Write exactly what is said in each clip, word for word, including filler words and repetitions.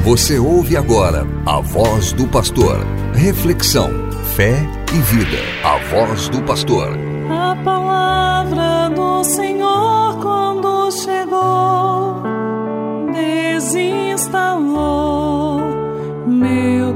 Você ouve agora a Voz do Pastor. Reflexão, fé e vida. A Voz do Pastor. A palavra do Senhor quando chegou, desinstalou meu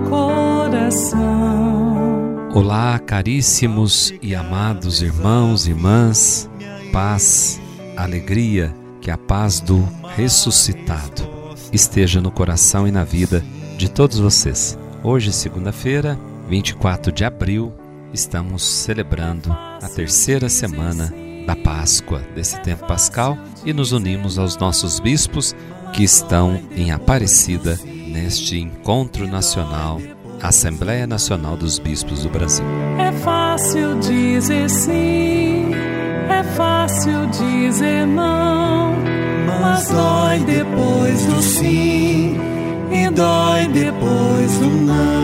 coração. Olá, caríssimos e amados irmãos e irmãs, paz, alegria, que a paz do ressuscitado esteja no coração e na vida de todos vocês. Hoje, segunda-feira, vinte e quatro de abril, estamos celebrando a terceira semana da Páscoa, desse tempo pascal, e nos unimos aos nossos bispos que estão em Aparecida neste encontro nacional, Assembleia Nacional dos Bispos do Brasil. É fácil dizer sim, é fácil dizer não, mas dói depois do sim e dói depois do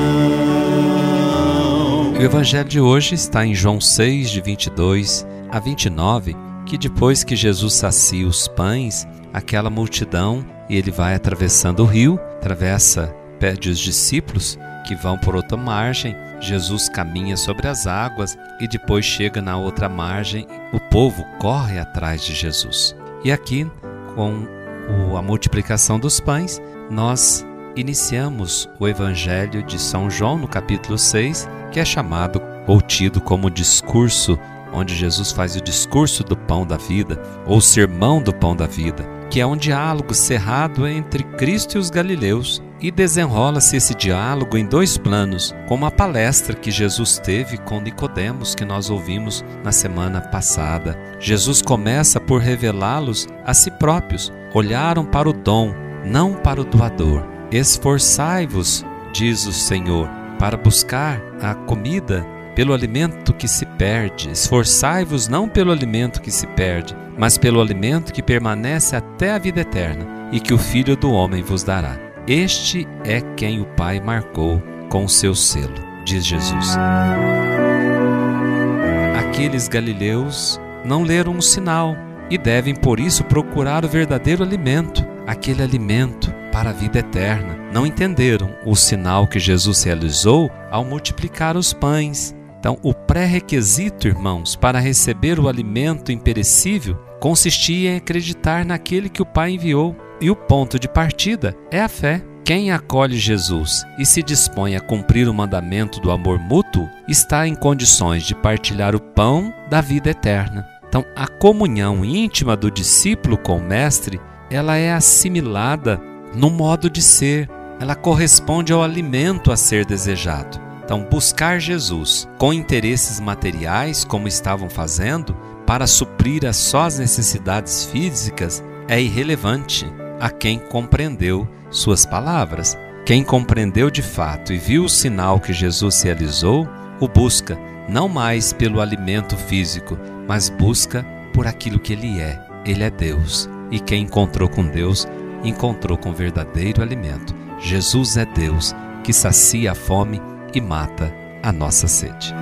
não. O Evangelho de hoje está em João seis, de vinte e dois a vinte e nove, que depois que Jesus sacia os pães, aquela multidão, e ele vai atravessando o rio, atravessa, pede os discípulos que vão por outra margem, Jesus caminha sobre as águas e depois chega na outra margem, o povo corre atrás de Jesus. E aqui, com a multiplicação dos pães, nós iniciamos o Evangelho de São João no capítulo seis, que é chamado ou tido como discurso, onde Jesus faz o discurso do pão da vida, ou sermão do pão da vida, que é um diálogo cerrado entre Cristo e os galileus, e desenrola-se esse diálogo em dois planos, como a palestra que Jesus teve com Nicodemos, que nós ouvimos na semana passada. Jesus começa por revelá-los a si próprios. Olharam para o dom, não para o doador. Esforçai-vos, diz o Senhor, para buscar a comida pelo alimento que se perde. Esforçai-vos não pelo alimento que se perde, mas pelo alimento que permanece até a vida eterna, e que o Filho do Homem vos dará. Este é quem o Pai marcou com o seu selo, diz Jesus. Aqueles galileus não leram um sinal e devem, por isso, procurar o verdadeiro alimento, aquele alimento para a vida eterna. Não entenderam o sinal que Jesus realizou ao multiplicar os pães. Então, o pré-requisito, irmãos, para receber o alimento imperecível consistia em acreditar naquele que o Pai enviou. E o ponto de partida é a fé. Quem acolhe Jesus e se dispõe a cumprir o mandamento do amor mútuo está em condições de partilhar o pão da vida eterna. Então, a comunhão íntima do discípulo com o Mestre, ela é assimilada no modo de ser. Ela corresponde ao alimento a ser desejado. Então, buscar Jesus com interesses materiais, como estavam fazendo, para suprir as só as necessidades físicas, é irrelevante a quem compreendeu suas palavras. Quem compreendeu de fato e viu o sinal que Jesus realizou, o busca não mais pelo alimento físico, mas busca por aquilo que Ele é. Ele é Deus. E quem encontrou com Deus, encontrou com verdadeiro alimento. Jesus é Deus que sacia a fome e mata a nossa sede.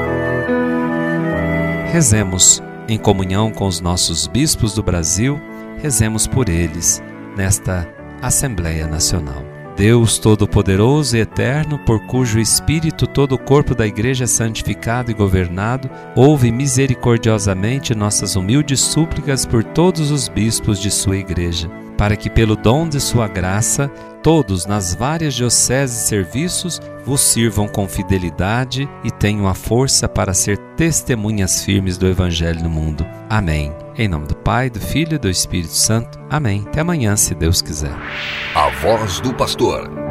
Rezemos em comunhão com os nossos bispos do Brasil, rezemos por eles nesta Assembleia Nacional. Deus Todo-Poderoso e Eterno, por cujo Espírito todo o corpo da Igreja é santificado e governado, ouve misericordiosamente nossas humildes súplicas por todos os bispos de sua Igreja, para que pelo dom de sua graça, todos nas várias dioceses e serviços vos sirvam com fidelidade e tenham a força para ser testemunhas firmes do Evangelho no mundo. Amém. Em nome do Pai, do Filho e do Espírito Santo. Amém. Até amanhã, se Deus quiser. A Voz do Pastor.